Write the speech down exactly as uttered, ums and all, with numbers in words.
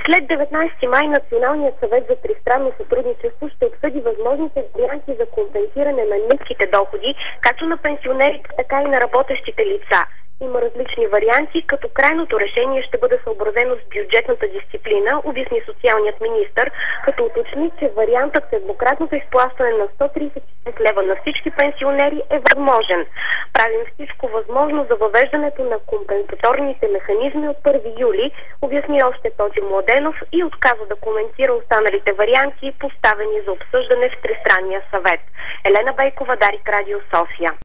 След деветнайсети май Националният съвет за тристранно сътрудничество ще обсъди възможните варианти за компенсиране на ниските доходи, както на пенсионерите, така и на работещите лица. Има различни варианти, като крайното решение ще бъде съобразено с бюджетната дисциплина, обясни социалният министър, като уточни, че вариантът с еднократното изплащане на сто трийсет и шест лева на всички пенсионери е възможен. Правим всичко възможно за въвеждането на компенсаторните механизми от първи юли, обясни още Тотю Младенов и отказа да коментира останалите варианти, поставени за обсъждане в Тристранния съвет. Елена Бейкова, Дарик, Радио София.